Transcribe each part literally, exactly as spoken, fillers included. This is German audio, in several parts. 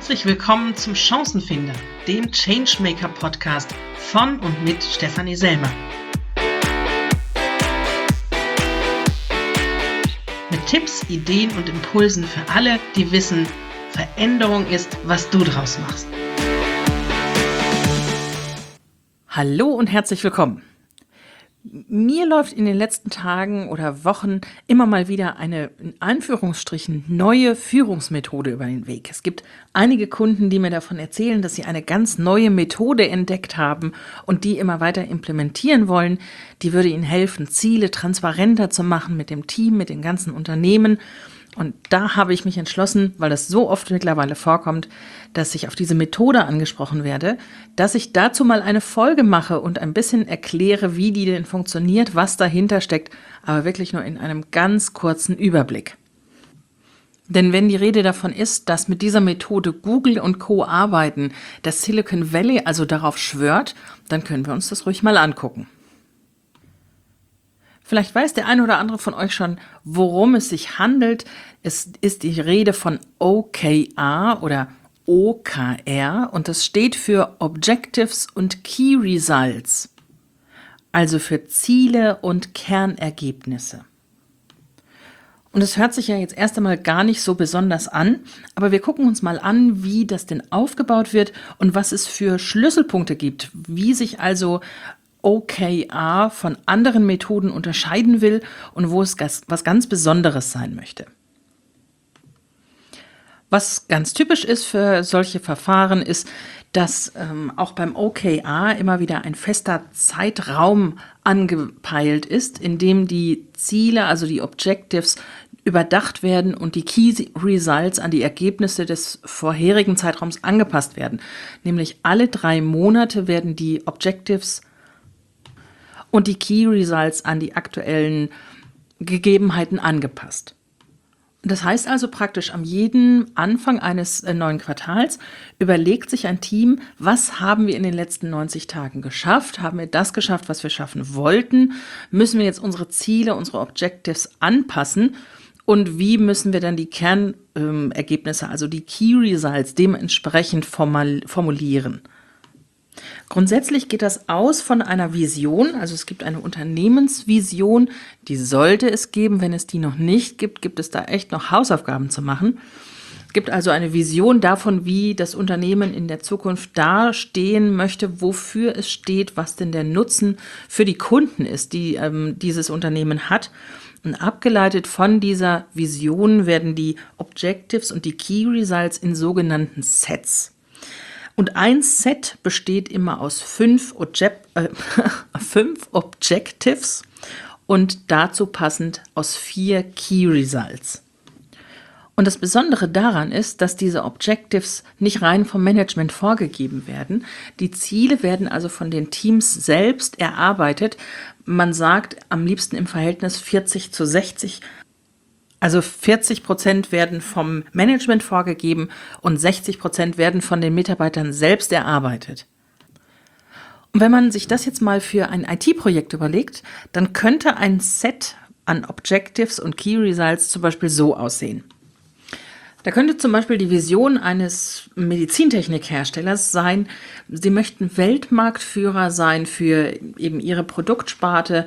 Herzlich willkommen zum Chancenfinder, dem Changemaker-Podcast von und mit Stefanie Selmer. Mit Tipps, Ideen und Impulsen für alle, die wissen, Veränderung ist, was du draus machst. Hallo und herzlich willkommen. Mir läuft in den letzten Tagen oder Wochen immer mal wieder eine, in Anführungsstrichen, neue Führungsmethode über den Weg. Es gibt einige Kunden, die mir davon erzählen, dass sie eine ganz neue Methode entdeckt haben und die immer weiter implementieren wollen. Die würde ihnen helfen, Ziele transparenter zu machen mit dem Team, mit den ganzen Unternehmen. Und da habe ich mich entschlossen, weil das so oft mittlerweile vorkommt, dass ich auf diese Methode angesprochen werde, dass ich dazu mal eine Folge mache und ein bisschen erkläre, wie die denn funktioniert, was dahinter steckt, aber wirklich nur in einem ganz kurzen Überblick. Denn wenn die Rede davon ist, dass mit dieser Methode Google und Co. arbeiten, dass Silicon Valley also darauf schwört, dann können wir uns das ruhig mal angucken. Vielleicht weiß der eine oder andere von euch schon, worum es sich handelt. Es ist die Rede von O K R oder O K R und das steht für Objectives und Key Results, also für Ziele und Kernergebnisse. Und es hört sich ja jetzt erst einmal gar nicht so besonders an, aber wir gucken uns mal an, wie das denn aufgebaut wird und was es für Schlüsselpunkte gibt, wie sich also O K R von anderen Methoden unterscheiden will und wo es was ganz Besonderes sein möchte. Was ganz typisch ist für solche Verfahren ist, dass ähm, auch beim O K R immer wieder ein fester Zeitraum angepeilt ist, in dem die Ziele, also die Objectives, überdacht werden und die Key Results an die Ergebnisse des vorherigen Zeitraums angepasst werden. Nämlich alle drei Monate werden die Objectives und die Key Results an die aktuellen Gegebenheiten angepasst. Das heißt also praktisch, am jeden Anfang eines neuen Quartals überlegt sich ein Team, was haben wir in den letzten neunzig Tagen geschafft? Haben wir das geschafft, was wir schaffen wollten? Müssen wir jetzt unsere Ziele, unsere Objectives anpassen? Und wie müssen wir dann die Kernergebnisse, ähm, also die Key Results, dementsprechend formal, formulieren? Grundsätzlich geht das aus von einer Vision, also es gibt eine Unternehmensvision, die sollte es geben. Wenn es die noch nicht gibt, gibt es da echt noch Hausaufgaben zu machen. Es gibt also eine Vision davon, wie das Unternehmen in der Zukunft dastehen möchte, wofür es steht, was denn der Nutzen für die Kunden ist, die ähm, dieses Unternehmen hat. Und abgeleitet von dieser Vision werden die Objectives und die Key Results in sogenannten Sets. Und ein Set besteht immer aus fünf, Objek- äh, fünf Objectives und dazu passend aus vier Key Results. Und das Besondere daran ist, dass diese Objectives nicht rein vom Management vorgegeben werden. Die Ziele werden also von den Teams selbst erarbeitet. Man sagt am liebsten im Verhältnis vierzig zu sechzig. Also vierzig Prozent werden vom Management vorgegeben und sechzig Prozent werden von den Mitarbeitern selbst erarbeitet. Und wenn man sich das jetzt mal für ein I T-Projekt überlegt, dann könnte ein Set an Objectives und Key Results zum Beispiel so aussehen. Da könnte zum Beispiel die Vision eines Medizintechnikherstellers sein, sie möchten Weltmarktführer sein für eben ihre Produktsparte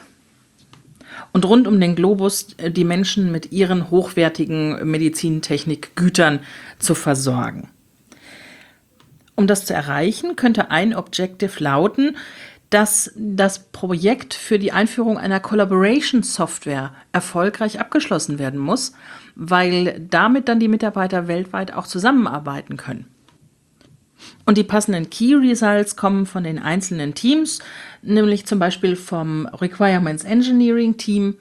und rund um den Globus die Menschen mit ihren hochwertigen Medizintechnikgütern zu versorgen. Um das zu erreichen, könnte ein Objective lauten, dass das Projekt für die Einführung einer Collaboration-Software erfolgreich abgeschlossen werden muss, weil damit dann die Mitarbeiter weltweit auch zusammenarbeiten können. Und die passenden Key Results kommen von den einzelnen Teams, nämlich zum Beispiel vom Requirements Engineering Team,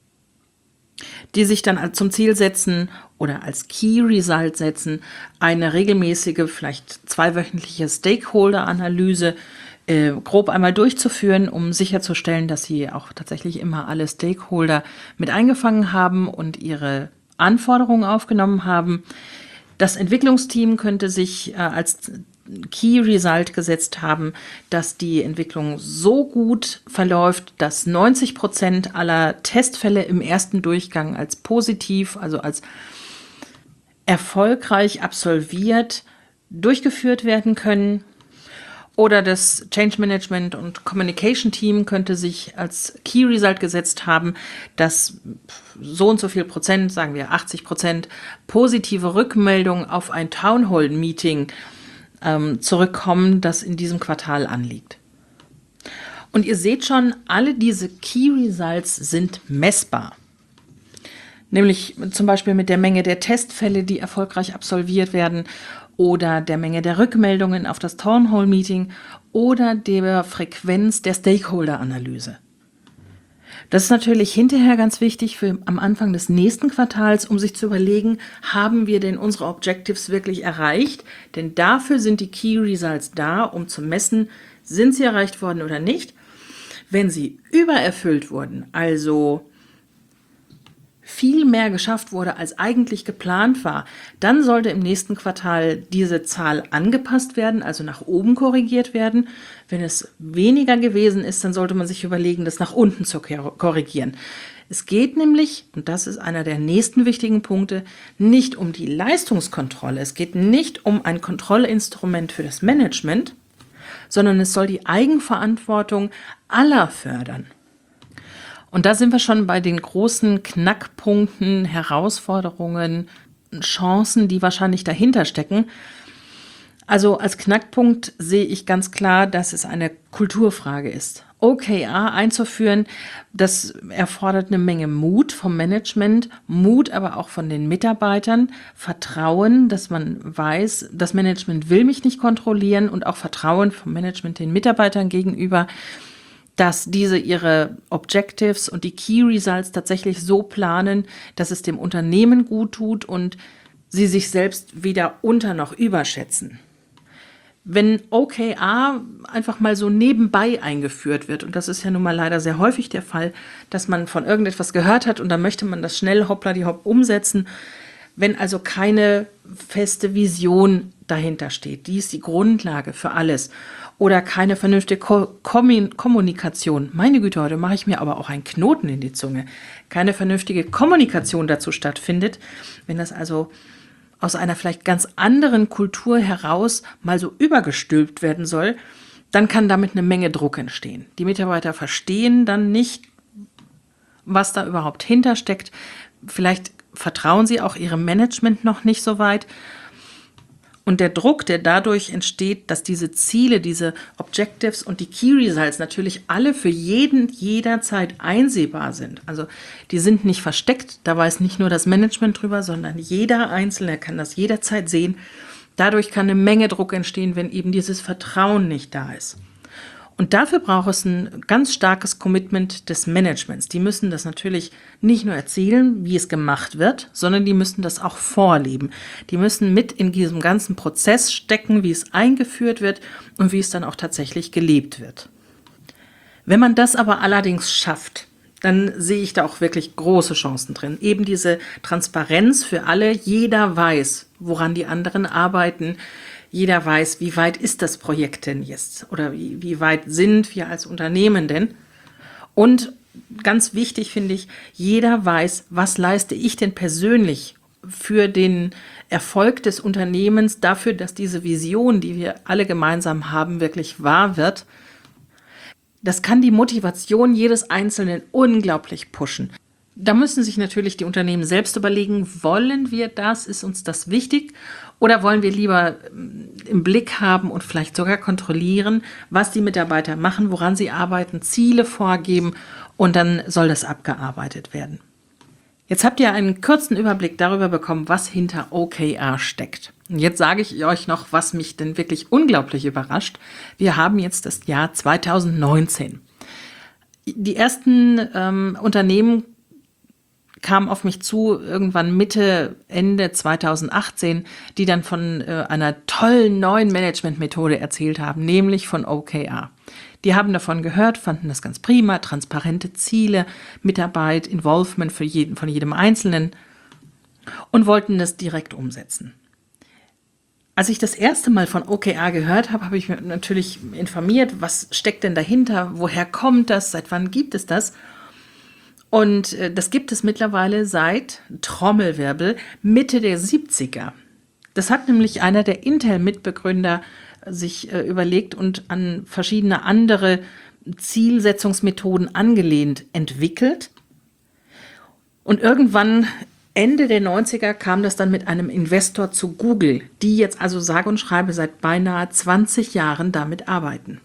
die sich dann zum Ziel setzen oder als Key Result setzen, eine regelmäßige, vielleicht zweiwöchentliche Stakeholder-Analyse äh, grob einmal durchzuführen, um sicherzustellen, dass sie auch tatsächlich immer alle Stakeholder mit eingefangen haben und ihre Anforderungen aufgenommen haben. Das Entwicklungsteam könnte sich äh, als Key Result gesetzt haben, dass die Entwicklung so gut verläuft, dass neunzig Prozent aller Testfälle im ersten Durchgang als positiv, also als erfolgreich absolviert durchgeführt werden können. Oder das Change Management und Communication Team könnte sich als Key Result gesetzt haben, dass so und so viel Prozent, sagen wir achtzig Prozent, positive Rückmeldungen auf ein Town Hall Meeting ähm, zurückkommen, das in diesem Quartal anliegt. Und ihr seht schon, alle diese Key Results sind messbar. Nämlich zum Beispiel mit der Menge der Testfälle, die erfolgreich absolviert werden, oder der Menge der Rückmeldungen auf das Town Hall Meeting oder der Frequenz der Stakeholder-Analyse. Das ist natürlich hinterher ganz wichtig für am Anfang des nächsten Quartals, um sich zu überlegen, haben wir denn unsere Objectives wirklich erreicht? Denn dafür sind die Key Results da, um zu messen, sind sie erreicht worden oder nicht. Wenn sie übererfüllt wurden, also viel mehr geschafft wurde, als eigentlich geplant war, dann sollte im nächsten Quartal diese Zahl angepasst werden, also nach oben korrigiert werden. Wenn es weniger gewesen ist, dann sollte man sich überlegen, das nach unten zu korrigieren. Es geht nämlich, und das ist einer der nächsten wichtigen Punkte, nicht um die Leistungskontrolle. Es geht nicht um ein Kontrollinstrument für das Management, sondern es soll die Eigenverantwortung aller fördern. Und da sind wir schon bei den großen Knackpunkten, Herausforderungen, Chancen, die wahrscheinlich dahinter stecken. Also als Knackpunkt sehe ich ganz klar, dass es eine Kulturfrage ist. O K R einzuführen, das erfordert eine Menge Mut vom Management, Mut aber auch von den Mitarbeitern, Vertrauen, dass man weiß, das Management will mich nicht kontrollieren und auch Vertrauen vom Management den Mitarbeitern gegenüber, dass diese ihre Objectives und die Key Results tatsächlich so planen, dass es dem Unternehmen gut tut und sie sich selbst weder unter- noch überschätzen. Wenn O K R einfach mal so nebenbei eingeführt wird, und das ist ja nun mal leider sehr häufig der Fall, dass man von irgendetwas gehört hat und dann möchte man das schnell hoppla-die-hopp umsetzen, wenn also keine feste Vision dahinter steht, die ist die Grundlage für alles, oder keine vernünftige Ko- Kommunikation, meine Güte, heute mache ich mir aber auch einen Knoten in die Zunge, keine vernünftige Kommunikation dazu stattfindet, wenn das also aus einer vielleicht ganz anderen Kultur heraus mal so übergestülpt werden soll, dann kann damit eine Menge Druck entstehen. Die Mitarbeiter verstehen dann nicht, was da überhaupt hintersteckt. Vielleicht vertrauen sie auch ihrem Management noch nicht so weit. Und der Druck, der dadurch entsteht, dass diese Ziele, diese Objectives und die Key Results natürlich alle für jeden jederzeit einsehbar sind. Also die sind nicht versteckt, da weiß nicht nur das Management drüber, sondern jeder Einzelne kann das jederzeit sehen. Dadurch kann eine Menge Druck entstehen, wenn eben dieses Vertrauen nicht da ist. Und dafür braucht es ein ganz starkes Commitment des Managements. Die müssen das natürlich nicht nur erzählen, wie es gemacht wird, sondern die müssen das auch vorleben. Die müssen mit in diesem ganzen Prozess stecken, wie es eingeführt wird und wie es dann auch tatsächlich gelebt wird. Wenn man das aber allerdings schafft, dann sehe ich da auch wirklich große Chancen drin. Eben diese Transparenz für alle. Jeder weiß, woran die anderen arbeiten. Jeder weiß, wie weit ist das Projekt denn jetzt oder wie, wie weit sind wir als Unternehmen denn. Und ganz wichtig finde ich, jeder weiß, was leiste ich denn persönlich für den Erfolg des Unternehmens, dafür, dass diese Vision, die wir alle gemeinsam haben, wirklich wahr wird. Das kann die Motivation jedes Einzelnen unglaublich pushen. Da müssen sich natürlich die Unternehmen selbst überlegen, wollen wir das, ist uns das wichtig oder wollen wir lieber im Blick haben und vielleicht sogar kontrollieren, was die Mitarbeiter machen, woran sie arbeiten, Ziele vorgeben und dann soll das abgearbeitet werden. Jetzt habt ihr einen kurzen Überblick darüber bekommen, was hinter O K R steckt. Und jetzt sage ich euch noch, was mich denn wirklich unglaublich überrascht. Wir haben jetzt das Jahr zweitausendneunzehn. Die ersten ähm, Unternehmen kamen auf mich zu, irgendwann Mitte, Ende zweitausendachtzehn, die dann von äh, einer tollen neuen Managementmethode erzählt haben, nämlich von O K R. Die haben davon gehört, fanden das ganz prima, transparente Ziele, Mitarbeit, Involvement für jeden, von jedem Einzelnen und wollten das direkt umsetzen. Als ich das erste Mal von O K R gehört habe, habe ich mich natürlich informiert, was steckt denn dahinter, woher kommt das, seit wann gibt es das? Und äh, das gibt es mittlerweile seit Trommelwirbel Mitte der siebziger. Das hat nämlich einer der Intel-Mitbegründer sich äh, überlegt und an verschiedene andere Zielsetzungsmethoden angelehnt entwickelt. Und irgendwann Ende der neunziger kam das dann mit einem Investor zu Google, die jetzt also sage und schreibe seit beinahe zwanzig Jahren damit arbeiten.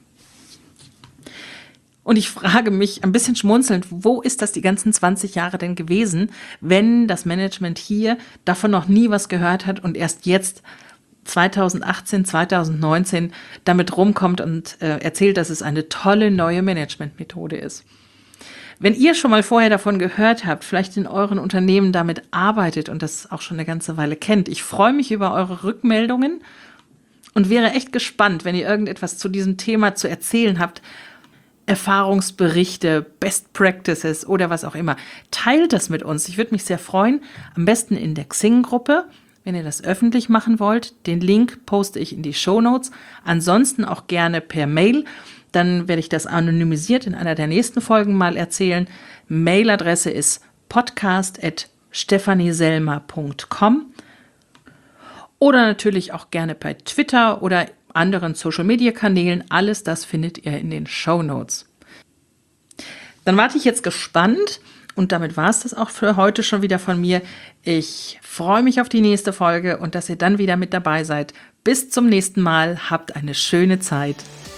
Und ich frage mich ein bisschen schmunzelnd, wo ist das die ganzen zwanzig Jahre denn gewesen, wenn das Management hier davon noch nie was gehört hat und erst jetzt zweitausendachtzehn, zweitausendneunzehn damit rumkommt und äh, erzählt, dass es eine tolle neue Managementmethode ist. Wenn ihr schon mal vorher davon gehört habt, vielleicht in euren Unternehmen damit arbeitet und das auch schon eine ganze Weile kennt, ich freue mich über eure Rückmeldungen und wäre echt gespannt, wenn ihr irgendetwas zu diesem Thema zu erzählen habt, Erfahrungsberichte, Best Practices oder was auch immer. Teilt das mit uns. Ich würde mich sehr freuen. Am besten in der Xing-Gruppe, wenn ihr das öffentlich machen wollt. Den Link poste ich in die Shownotes. Ansonsten auch gerne per Mail. Dann werde ich das anonymisiert in einer der nächsten Folgen mal erzählen. Mailadresse ist podcast at stephanieselmer punkt com oder natürlich auch gerne bei Twitter oder anderen Social-Media-Kanälen. Alles das findet ihr in den Shownotes. Dann warte ich jetzt gespannt und damit war es das auch für heute schon wieder von mir. Ich freue mich auf die nächste Folge und dass ihr dann wieder mit dabei seid. Bis zum nächsten Mal. Habt eine schöne Zeit.